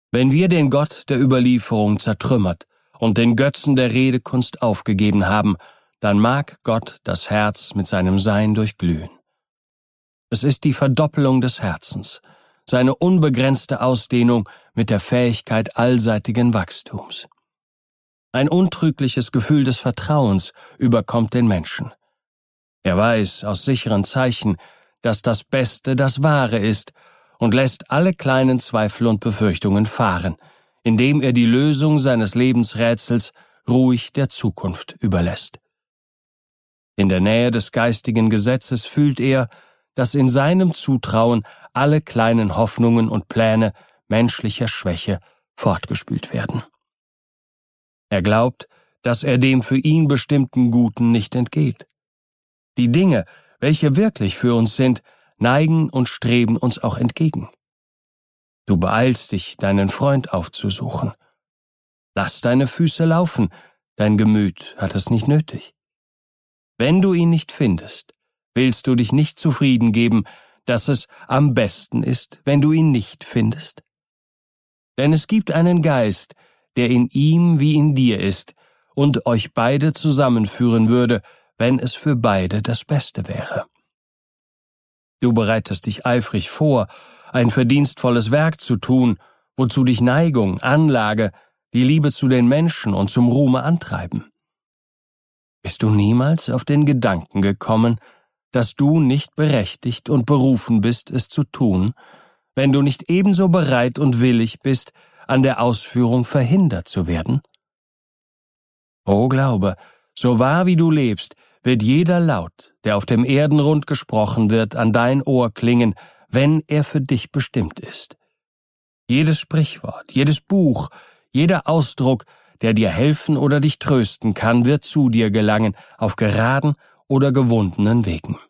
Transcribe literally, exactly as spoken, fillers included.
Wenn wir den Gott der Überlieferung zertrümmert und den Götzen der Redekunst aufgegeben haben, dann mag Gott das Herz mit seinem Sein durchglühen. Es ist die Verdoppelung des Herzens, seine unbegrenzte Ausdehnung mit der Fähigkeit allseitigen Wachstums. Ein untrügliches Gefühl des Vertrauens überkommt den Menschen. Er weiß aus sicheren Zeichen, dass das Beste das Wahre ist und lässt alle kleinen Zweifel und Befürchtungen fahren, indem er die Lösung seines Lebensrätsels ruhig der Zukunft überlässt. In der Nähe des geistigen Gesetzes fühlt er, dass in seinem Zutrauen alle kleinen Hoffnungen und Pläne menschlicher Schwäche fortgespült werden. Er glaubt, dass er dem für ihn bestimmten Guten nicht entgeht. Die Dinge, welche wirklich für uns sind, neigen und streben uns auch entgegen. Du beeilst dich, deinen Freund aufzusuchen. Lass deine Füße laufen, dein Gemüt hat es nicht nötig. Wenn du ihn nicht findest, willst du dich nicht zufrieden geben, dass es am besten ist, wenn du ihn nicht findest? Denn es gibt einen Geist, der in ihm wie in dir ist und euch beide zusammenführen würde, wenn es für beide das Beste wäre. Du bereitest dich eifrig vor, ein verdienstvolles Werk zu tun, wozu dich Neigung, Anlage, die Liebe zu den Menschen und zum Ruhme antreiben. Bist du niemals auf den Gedanken gekommen, dass du nicht berechtigt und berufen bist, es zu tun, wenn du nicht ebenso bereit und willig bist, an der Ausführung verhindert zu werden? O Glaube, so wahr wie du lebst, wird jeder Laut, der auf dem Erdenrund gesprochen wird, an dein Ohr klingen, wenn er für dich bestimmt ist. Jedes Sprichwort, jedes Buch, jeder Ausdruck, der dir helfen oder dich trösten kann, wird zu dir gelangen, auf geraden oder gewundenen Wegen.